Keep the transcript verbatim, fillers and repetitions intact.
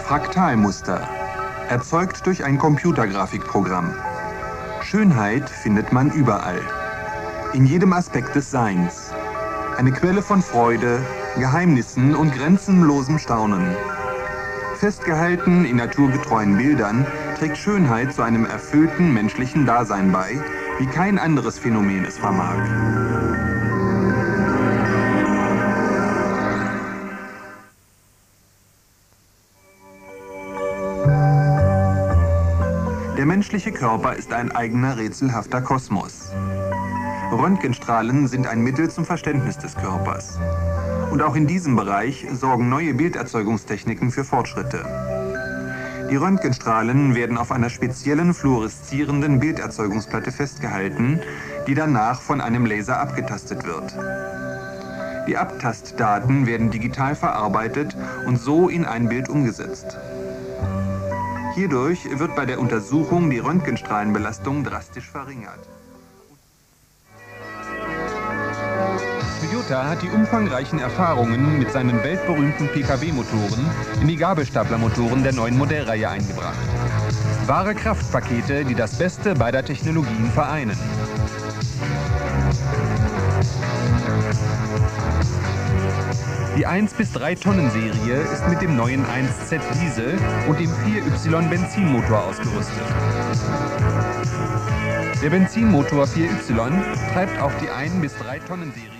Fraktalmuster, erzeugt durch ein Computergrafikprogramm. Schönheit findet man überall, in jedem Aspekt des Seins. Eine Quelle von Freude, Geheimnissen und grenzenlosem Staunen. Festgehalten in naturgetreuen Bildern trägt Schönheit zu einem erfüllten menschlichen Dasein bei, wie kein anderes Phänomen es vermag. Der menschliche Körper ist ein eigener rätselhafter Kosmos. Röntgenstrahlen sind ein Mittel zum Verständnis des Körpers. Und auch in diesem Bereich sorgen neue Bilderzeugungstechniken für Fortschritte. Die Röntgenstrahlen werden auf einer speziellen fluoreszierenden Bilderzeugungsplatte festgehalten, die danach von einem Laser abgetastet wird. Die Abtastdaten werden digital verarbeitet und so in ein Bild umgesetzt. Hierdurch wird bei der Untersuchung die Röntgenstrahlenbelastung drastisch verringert. Toyota hat die umfangreichen Erfahrungen mit seinen weltberühmten P K W-Motoren in die Gabelstaplermotoren der neuen Modellreihe eingebracht. Wahre Kraftpakete, die das Beste beider Technologien vereinen. Die eins bis drei Tonnen Serie ist mit dem neuen eins Z Diesel und dem vier Y Benzinmotor ausgerüstet. Der Benzinmotor vier Y treibt auch die ein bis drei Tonnen Serie